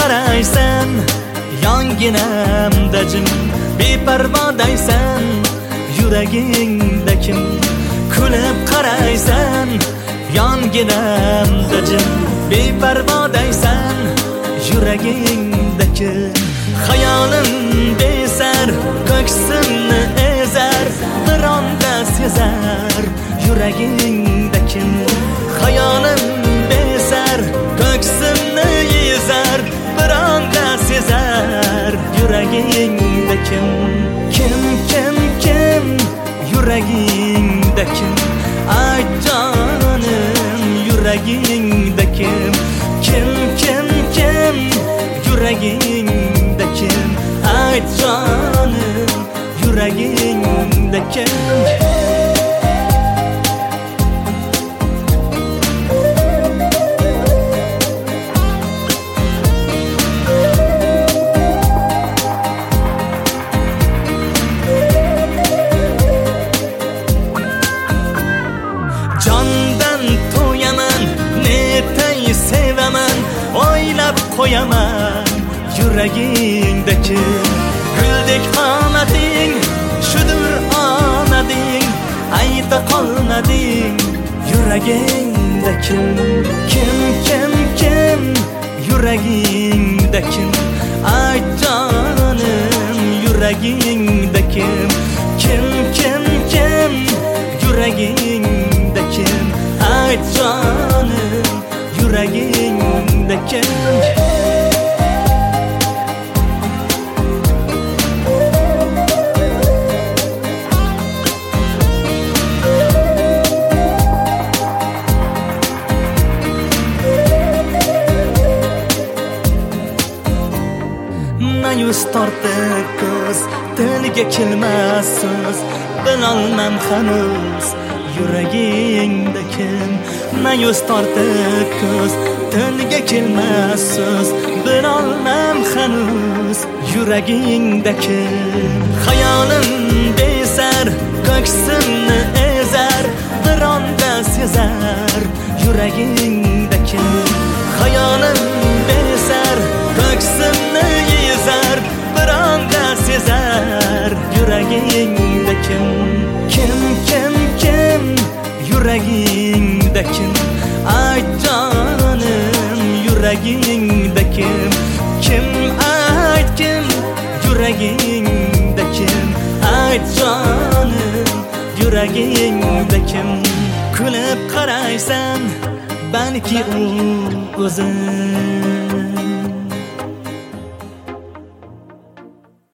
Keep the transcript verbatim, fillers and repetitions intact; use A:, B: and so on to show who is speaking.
A: qaraysan yonginamda jim beparvodaysan yuragingda kim kulib qaraysan yonginamda jim beparvodaysan yuragingda kim xayolim besar ko'ksimni ezar bir onda sezar yuragingda kim xayolim besar ko'ksimni ezar bir onda sezar yuragingda kim kim kim kim yuragingda kim ayt jonim yuragingda kim kim kim kim yuragingda kim ayt jonim yuragingda kim jondan to'yaman netay sevaman o'ylab qo'yaman yuragingda kim guldek omading shudur omading ayta qolmading yuragingda kim kim kim kim yuragingda kim ayt jonim yuragingda kim kim kim kim yuragingda kim ayt jonim yuragingda kim ma'yus tortib ko'z tilga kelmas so'z bilolmam hanuz yuragingda kim ma'yus tortib ko'z tilga kelmas so'z bilolmam hanuz yuragingda kim xayolim besar ko'ksimni ezar bir onda sezar yuragingda kim xayolim besar ko'ksimni ezar bir onda sezar yuragingda kim kim kim kim yuragingda kim ayt jonim yuragingda kim kim ayt kim yuragingda kim ayt jonim yuragingda kim kulib qaraysan balki u o'zi